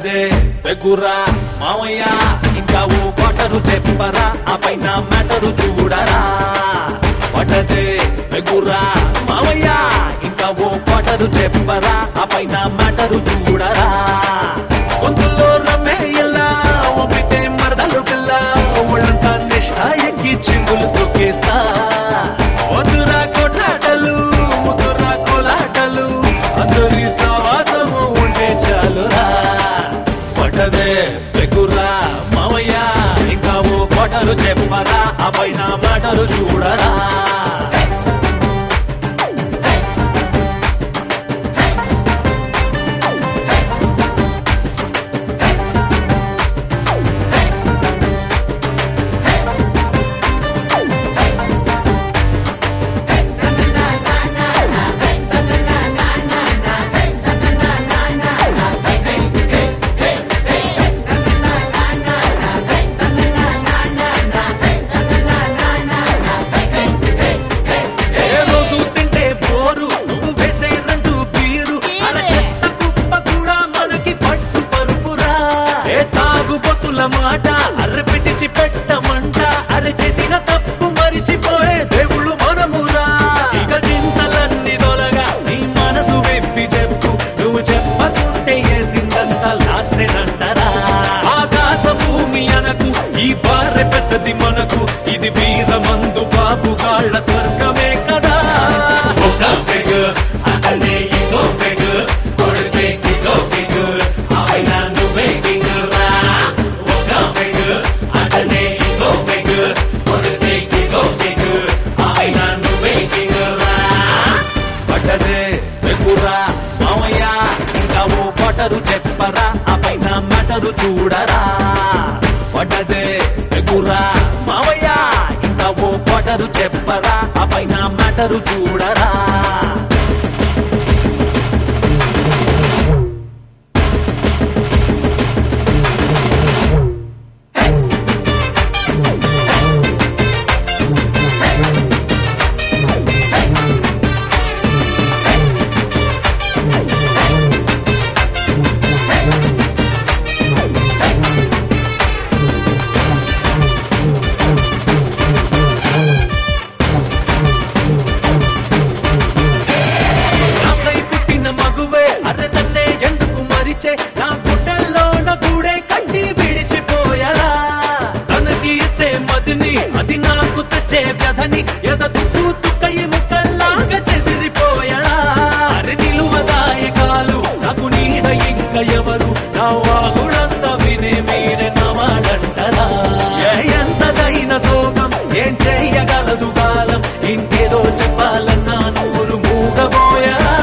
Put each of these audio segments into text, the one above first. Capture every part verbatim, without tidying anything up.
పడ్డదే పెగురా మావయ్య ఇంకా ఓ కొటరు చెప్పరా ఆ పైన మ్యాటరు చూడరా పడ్డదే పెగురా మావయ్య ఇంకా ఓ కొటరు చెప్పరా ఆ పైన మ్యాటరు చూడరా గొంతులో రమ్మే ఇలా ఒప్పితే మరదలు పిల్ల ఒళ్ళంతా నిష్ఠ ఎక్కి చింగులు తొక్కేస్తా వద్దురా కొట్లాటలు ముద్దురా కోలాటలు అందరి సవాసము ఉంటే చాలురా పడ్డదే పెగురా మావయ్య ఇంకా ఓ కొటరు చెప్పరా ఆ పైన మాటలు చూడరా మాట అర్రె పెట్టించి పెట్టమంట అరె చేసిన తప్పు మరిచిపోయే దేవుళ్ళు మనమురా ఇక చింతలన్నీ దొలగా నీ మనసు వెప్పి చెప్పు నువ్వు చెప్పకుంటే ఏసిందంతా లాసేనంటరా ఆకాశ భూమి అనకు ఈ బారె పెద్దది మనకు ఇది వీరమందు బాబు గాళ్ళ స్వర్గమే కదా ఒక పెగ్ అతనే ఇంకో పెగ్ కొడితే ఇంకో పెగ్ ఆయన నువ్వే కింగురా కొటరు చెప్పరా ఆ పైన మ్యాటరు చూడరా పడ్డదే పెగురా మావయ్య ఇంకా ఓ కొటరు చెప్పరా ఆ పైన మ్యాటరు చూడరా నా గుడ్డల్లో నా గూడే కట్టి విడిచిపోయరా తనకి ఇస్తే మదిని అది నాకు తెచ్చే వ్యధని ఎద తుక్కు తుక్కయి ముక్కల్లాగా చెదిరిపోయరా అరే నిలువదాయకాలు నాకు నీడ ఇంకా ఎవరు నా వాగుడంతా వినే మీరే నవాడంటరా ఎంతదైన సోగం ఏం చెయ్యగలదు కాలం ఇంకేదో చెప్పాలన్నా నూరు మూగబోయరా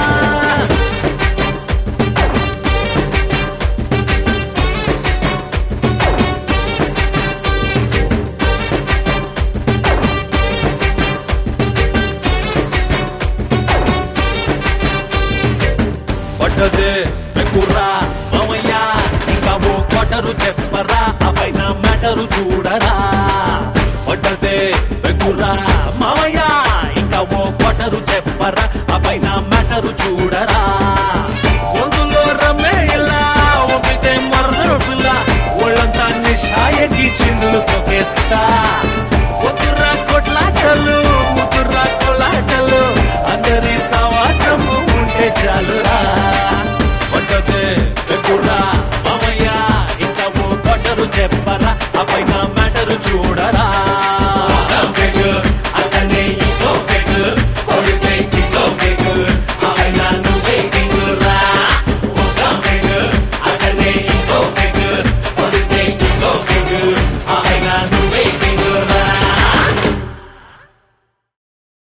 పడ్డదే పెగురా మావయ్య ఇంకా ఓ కొటరు చెప్పరా ఆ పైన మ్యాటరు చూడరా పడ్డదే పెగురా మావయ్య ఇంకా ఓ కొటరు చెప్పరా ఆ పైన మ్యాటరు చూడరా గొంతులో రమ్మే ఇలా ఒప్పితే మరదలు పిల్ల ఒళ్ళంతా నిషాయకి చిందులు తొక్కేస్తా వద్దురా కొట్లాటలు ముద్దురా కొలాటలు అందరి సవాసము ఉంటే చాలురా పడ్డదే పెగురా మావయ్య ఇంకా ఓ కొటరు చెప్పరా ఆ పైన మ్యాటరు చూడరా